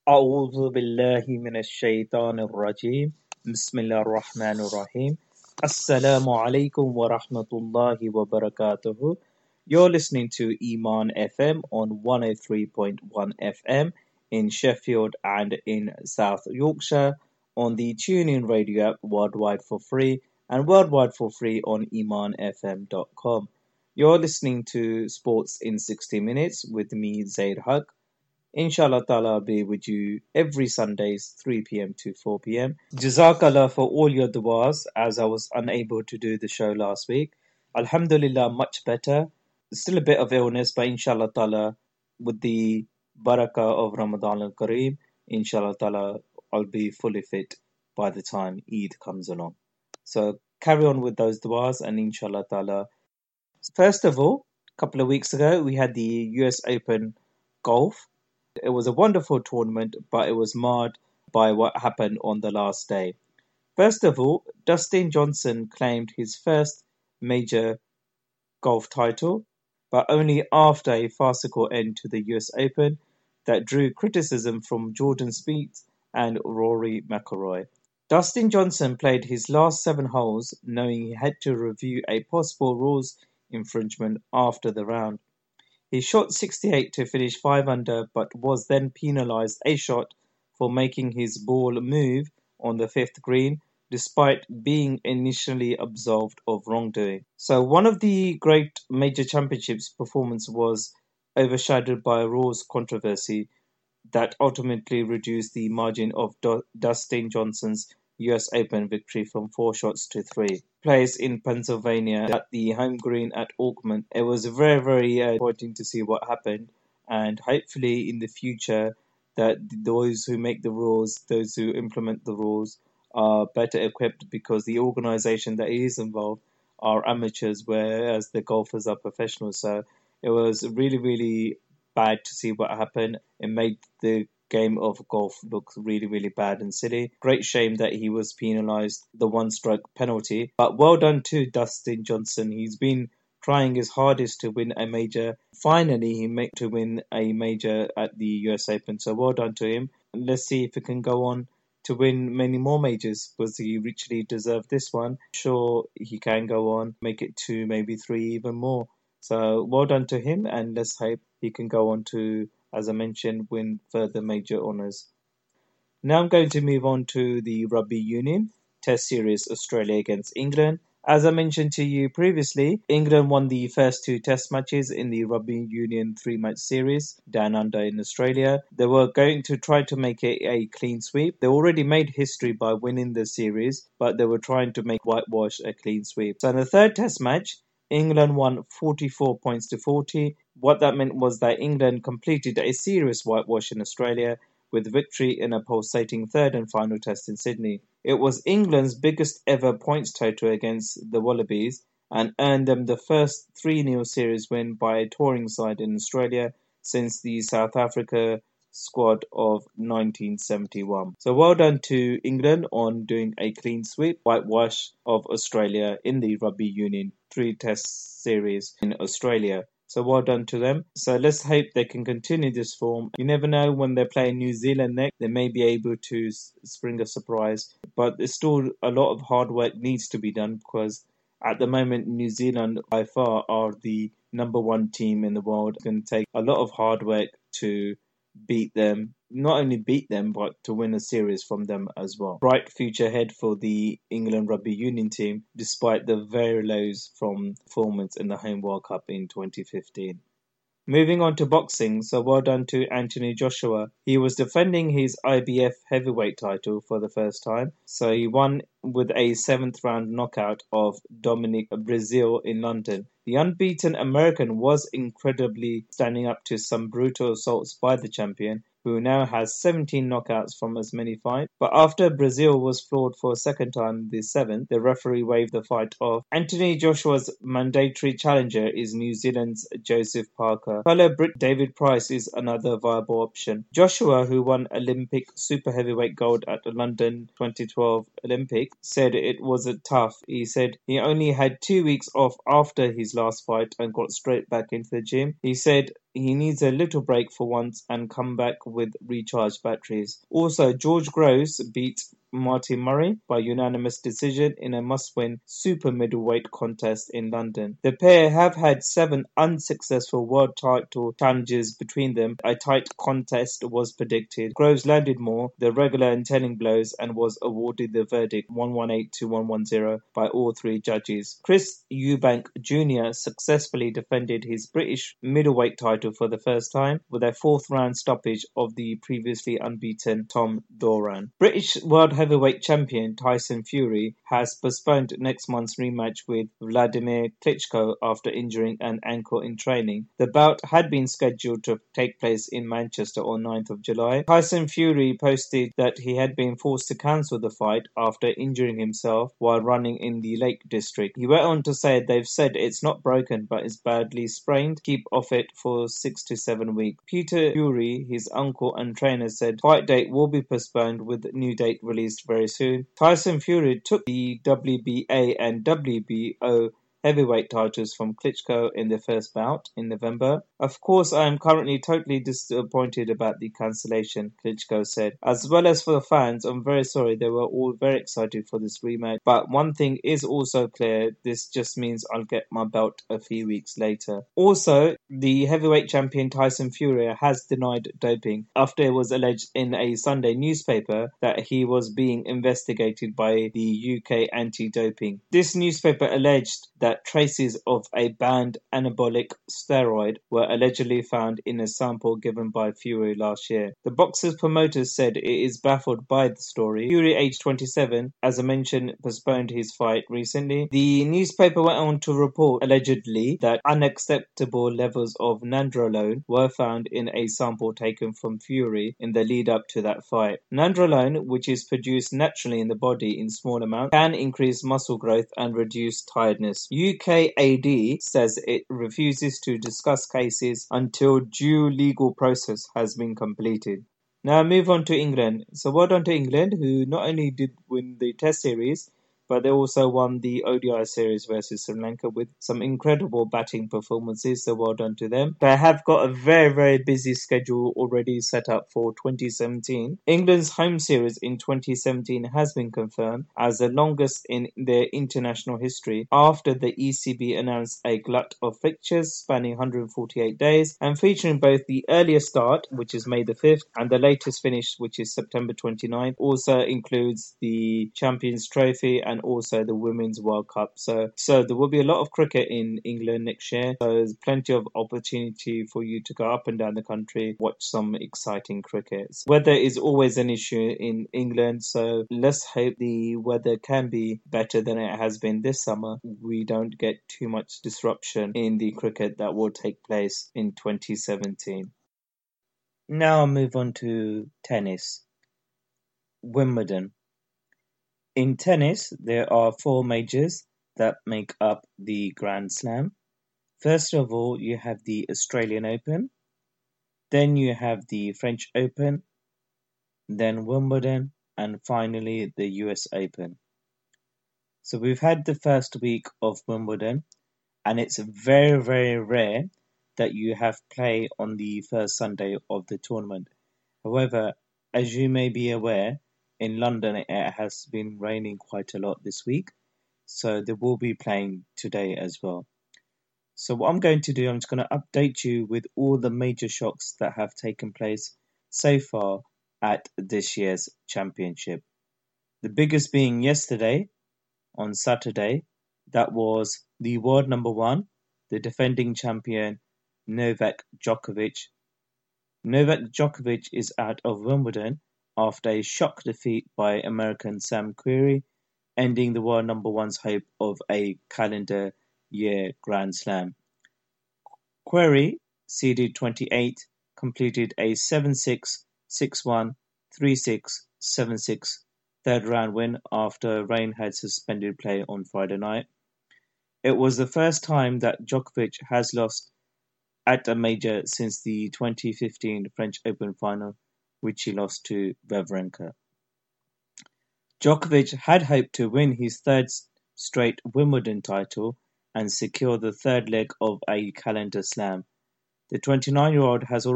أعوذ بالله من الشيطان الرجيم بسم الله الرحمن الرحيم Assalamu alaikum wa rahmatullahi wa barakatuhu. You're listening to Iman FM on 103.1 FM in Sheffield and in South Yorkshire, on the TuneIn Radio app worldwide for free and worldwide for free on imanfm.com. You're listening to Sports in 60 Minutes with me, Zaid Haq. Inshallah ta'ala, I'll be with you every Sundays, 3 p.m. to 4 p.m. Jazakallah for all your du'as, as I was unable to do the show last week. Alhamdulillah, much better. Still a bit of illness, but inshallah ta'ala, with the barakah of Ramadan al-Kareem, inshallah ta'ala, I'll be fully fit by the time Eid comes along. So carry on with those du'as, and inshallah ta'ala. First of all, a couple of weeks ago, we had the US Open Golf. It was a wonderful tournament, but it was marred by what happened on the last day. First of all, Dustin Johnson claimed his first major golf title, but only after a farcical end to the US Open that drew criticism from Jordan Spieth and Rory McIlroy. Dustin Johnson played his last 7 holes knowing he had to review a possible rules infringement after the round. He shot 68 to finish 5 under, but was then penalised a shot for making his ball move on the 5th green, despite being initially absolved of wrongdoing. So one of the great major championships performance was overshadowed by a rules controversy that ultimately reduced the margin of Dustin Johnson's US Open victory from 4 shots to 3. Players in Pennsylvania at the home green at Auckland. It was very disappointing to see what happened, and hopefully in the future that those who make the rules, those who implement the rules, are better equipped, because the organisation that is involved are amateurs, whereas the golfers are professionals. So it was really bad to see what happened. It made the game of golf look really bad and silly. Great shame that he was penalised the 1-stroke penalty. But well done to Dustin Johnson. He's been trying his hardest to win a major. Finally, he made to win a major at the US Open. So well done to him. Let's see if he can go on to win many more majors, because he richly deserved this one. Sure, he can go on, make it 2, maybe 3, even more. So well done to him, and let's hope he can go on to, as I mentioned, win further major honours. Now I'm going to move on to the Rugby Union Test Series, Australia against England. As I mentioned to you previously, England won the first 2 Test matches in the Rugby Union 3-match series down under in Australia. They were going to try to make it a clean sweep. They already made history by winning the series, but they were trying to make whitewash a clean sweep. So in the 3rd Test match, England won 44 points to 40. What that meant was that England completed a serious whitewash in Australia, with victory in a pulsating 3rd and final test in Sydney. It was England's biggest ever points total against the Wallabies, and earned them the first 3-0 series win by a touring side in Australia since the South Africa squad of 1971. So well done to England on doing a clean sweep whitewash of Australia in the Rugby Union 3-test series in Australia. So well done to them. So let's hope they can continue this form. You never know, when they play New Zealand next, they may be able to spring a surprise. But there's still a lot of hard work needs to be done, because at the moment New Zealand by far are the number 1 team in the world. It's going to take a lot of hard work to beat them. Not only beat them, but to win a series from them as well. Bright future ahead for the England Rugby Union team, despite the very lows from performance in the Home World Cup in 2015. Moving on to boxing, so well done to Anthony Joshua. He was defending his IBF heavyweight title for the first time, so he won with a 7th round knockout of Dominic Breazeale in London. The unbeaten American was incredibly standing up to some brutal assaults by the champion, who now has 17 knockouts from as many fights. But after Breazeale was floored for a second time, the 7th, the referee waved the fight off. Anthony Joshua's mandatory challenger is New Zealand's Joseph Parker. Fellow Brit David Price is another viable option. Joshua, who won Olympic super heavyweight gold at the London 2012 Olympics, said it was tough. He said he only had 2 weeks off after his last fight and got straight back into the gym. He said, he needs a little break for once and come back with recharged batteries. Also, George Groves beat Martin Murray by unanimous decision in a must-win super middleweight contest in London. The pair have had 7 unsuccessful world title challenges between them. A tight contest was predicted. Groves landed more, the regular and telling blows, and was awarded the verdict 118 to 110 by all 3 judges. Chris Eubank Jr. successfully defended his British middleweight title for the first time with a 4th round stoppage of the previously unbeaten Tom Doran. British World Heavyweight Champion Tyson Fury has postponed next month's rematch with Vladimir Klitschko after injuring an ankle in training. The bout had been scheduled to take place in Manchester on 9th of July. Tyson Fury posted that he had been forced to cancel the fight after injuring himself while running in the Lake District. He went on to say they've said it's not broken but is badly sprained. Keep off it for 6 to 7 weeks. Peter Fury, his uncle and trainer, said fight date will be postponed with new date released very soon. Tyson Fury took the WBA and WBO heavyweight titles from Klitschko in the first bout in November. Of course, I am currently totally disappointed about the cancellation, Klitschko said. As well as for the fans, I'm very sorry. They were all very excited for this rematch. But one thing is also clear, this just means I'll get my belt a few weeks later. Also, the heavyweight champion Tyson Fury has denied doping after it was alleged in a Sunday newspaper that he was being investigated by the UK anti-doping. This newspaper alleged that traces of a banned anabolic steroid were allegedly found in a sample given by Fury last year. The boxer's promoters said it is baffled by the story. Fury, aged 27, as I mentioned, postponed his fight recently. The newspaper went on to report, allegedly, that unacceptable levels of nandrolone were found in a sample taken from Fury in the lead up to that fight. Nandrolone, which is produced naturally in the body in small amounts, can increase muscle growth and reduce tiredness. UKAD says it refuses to discuss cases until due legal process has been completed. Now move on to England. So well done to England, who not only did win the Test series, but they also won the ODI series versus Sri Lanka with some incredible batting performances, so well done to them. They have got a very, very busy schedule already set up for 2017. England's home series in 2017 has been confirmed as the longest in their international history after the ECB announced a glut of fixtures spanning 148 days and featuring both the earliest start, which is May the 5th, and the latest finish, which is September 29th. Also includes the Champions Trophy and also the Women's World Cup. So there will be a lot of cricket in England next year. So there's plenty of opportunity for you to go up and down the country, watch some exciting cricket. Weather is always an issue in England, so let's hope the weather can be better than it has been this summer. We don't get too much disruption in the cricket that will take place in 2017. Now I'll move on to tennis. Wimbledon. In tennis, there are 4 majors that make up the Grand Slam. First of all, you have the Australian Open, then you have the French Open, then Wimbledon, and finally the US Open. So we've had the first week of Wimbledon, and it's very, very rare that you have play on the first Sunday of the tournament. However, as you may be aware, in London it has been raining quite a lot this week, so they will be playing today as well. So what I'm going to do, I'm just going to update you with all the major shocks that have taken place so far at this year's championship. The biggest being yesterday, on Saturday, that was the world number 1, the defending champion Novak Djokovic. Novak Djokovic is out of Wimbledon after a shock defeat by American Sam Querrey, ending the world number 1's hope of a calendar year Grand Slam. Querrey, seeded 28th, completed a 7-6, 6-1, 3-6, 7-6 third round win after rain had suspended play on Friday night. It was the first time that Djokovic has lost at a major since the 2015 French Open final, which he lost to Wawrinka. Djokovic had hoped to win his 3rd straight Wimbledon title and secure the 3rd leg of a calendar slam. The 29-year-old has